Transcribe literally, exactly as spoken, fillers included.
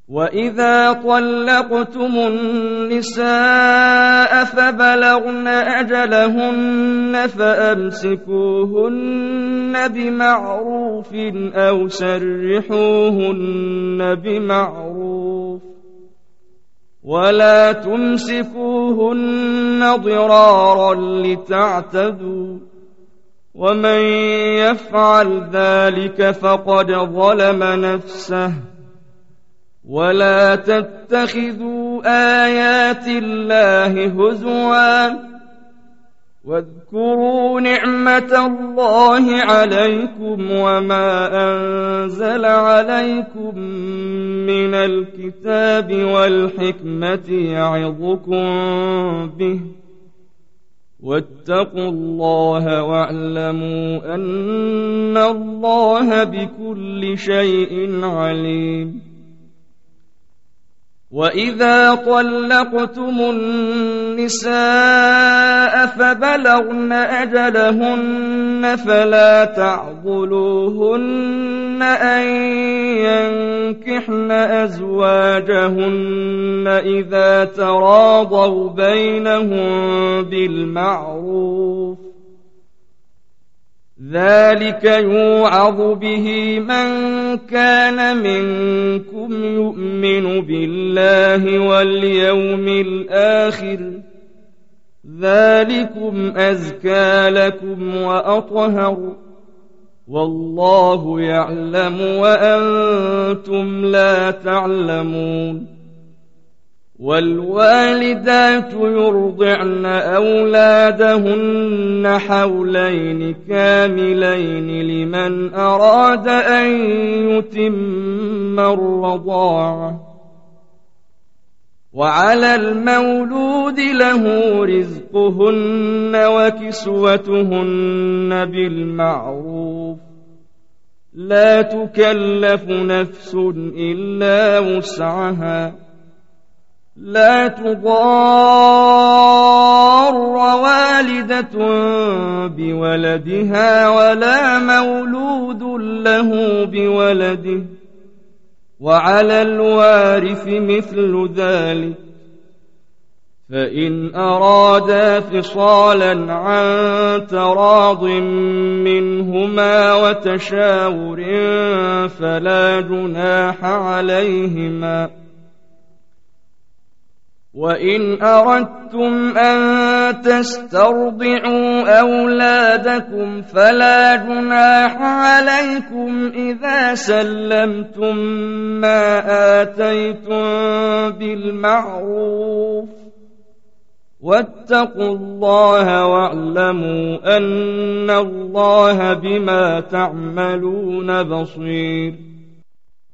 وإذا طلقتم النساء فبلغن أجلهن فأمسكوهن بمعروف أو سرحوهن بمعروف ولا تمسكوهن ضرارا لتعتدوا ومن يفعل ذلك فقد ظلم نفسه ولا تتخذوا آيات الله هزوا واذكروا نعمة الله عليكم وما أنزل عليكم من الكتاب والحكمة يعظكم به واتقوا الله واعلموا أن الله بكل شيء عليم. وإذا طلقتم النساء فبلغن أجلهن فلا تعضلوهن أن ينكحن أزواجهن إذا تراضوا بينهم بالمعروف ذلك يوعظ به من كان منكم يؤمن بالله واليوم الآخر ذلكم أزكى لكم وأطهر والله يعلم وأنتم لا تعلمون. والوالدات يرضعن أولادهن حولين كاملين لمن أراد أن يتم الرضاعة وعلى المولود له رزقهن وكسوتهن بالمعروف لا تكلف نفس إلا وسعها لا تضار والدة بولدها ولا مولود له بولده وعلى الوارث مثل ذلك فإن أرادا فصالا عن تراض منهما وتشاور فلا جناح عليهما. وإن أردتم أن تسترضعوا أولادكم فلا جناح عليكم إذا سلمتم ما آتيتم بالمعروف واتقوا الله واعلموا أن الله بما تعملون بصير.